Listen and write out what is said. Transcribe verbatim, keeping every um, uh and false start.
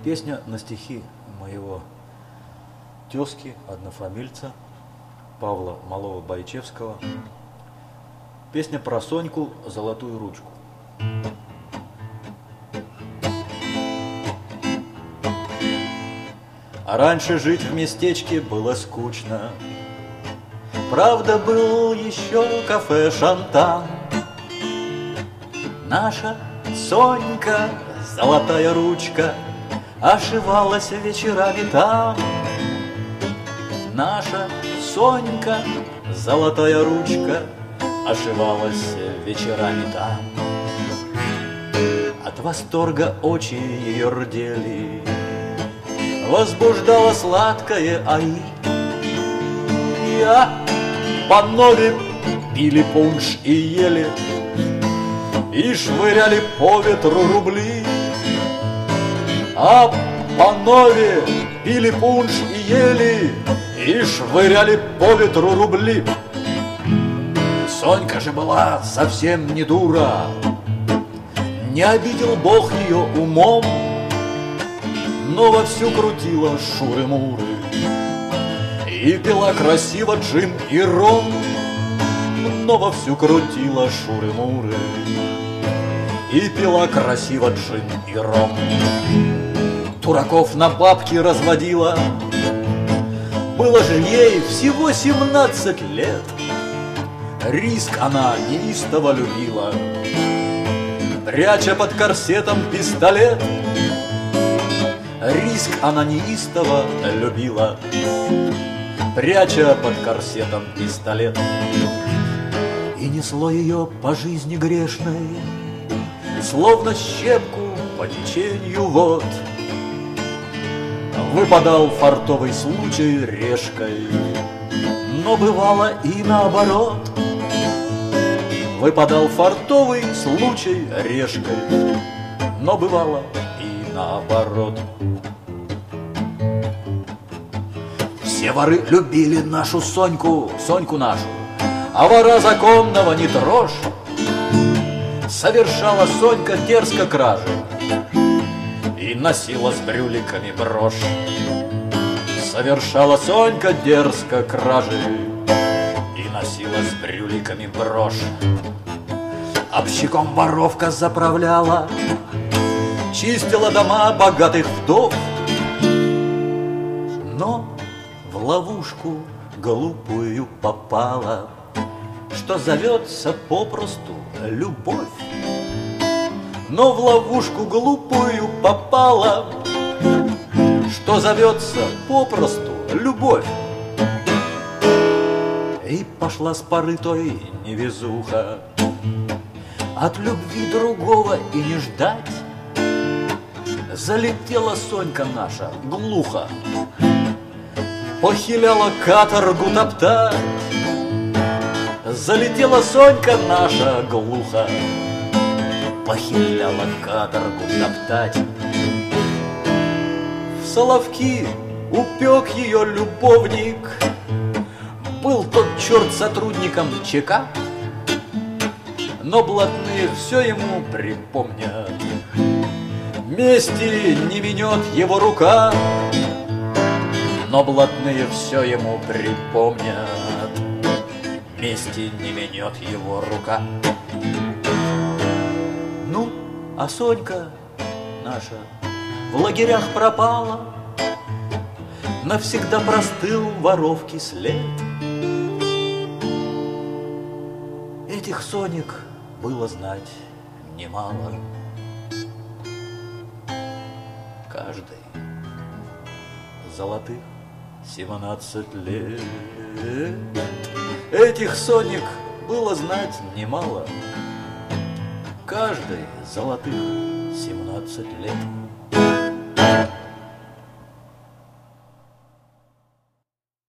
Песня на стихи моего тезки, однофамильца Павла Малого-Бойчевского. Песня про Соньку «Золотую ручку». А раньше жить в местечке было скучно. Правда, был еще кафе «Шантан». Наша Сонька, золотая ручка, ошивалась вечерами там. Наша Сонька, золотая ручка, ошивалась вечерами там. От восторга очи ее рдели, возбуждало сладкое аи. А панове пили пунш и ели, и швыряли по ветру рубли. А панове пили пунш и ели, и швыряли по ветру рубли. Сонька же была совсем не дура, не обидел Бог ее умом, но вовсю крутила шуры-муры и пила красиво джин и ром. Но вовсю крутила шуры-муры и пила красиво джин и ром. Дураков на бабки разводила, было же ей всего семнадцать лет. Риск она неистово любила, пряча под корсетом пистолет. Риск она неистово любила, пряча под корсетом пистолет. И несло ее по жизни грешной, словно щепку по течению вод. Выпадал фартовый случай решкой, но бывало и наоборот. Выпадал фартовый случай решкой, но бывало и наоборот. Все воры любили нашу Соньку, Соньку нашу, а вора законного не трожь. Совершала Сонька дерзко кражи и носила с брюликами брошь. Совершала Сонька дерзко кражи и носила с брюликами брошь. Общиком воровка заправляла, чистила дома богатых вдов, но в ловушку глупую попала, что зовется попросту любовь. Но в ловушку глупую попала, что зовется попросту любовь. И пошла с поры той невезуха, от любви другого и не ждать. Залетела Сонька наша глухо, похиляла каторгу топтать. Залетела Сонька наша глухо, похиляла каторгу топтать. В Соловки упек ее любовник, был тот черт сотрудником ЧК, но блатные все ему припомнят, мести не минет его рука. Но блатные все ему припомнят, мести не минет его рука. Ну, а Сонька наша в лагерях пропала, навсегда простыл воровки след. Этих Сонек было знать немало, каждой золотых семнадцать лет. Этих Сонек было знать немало, каждой золотых семнадцать лет.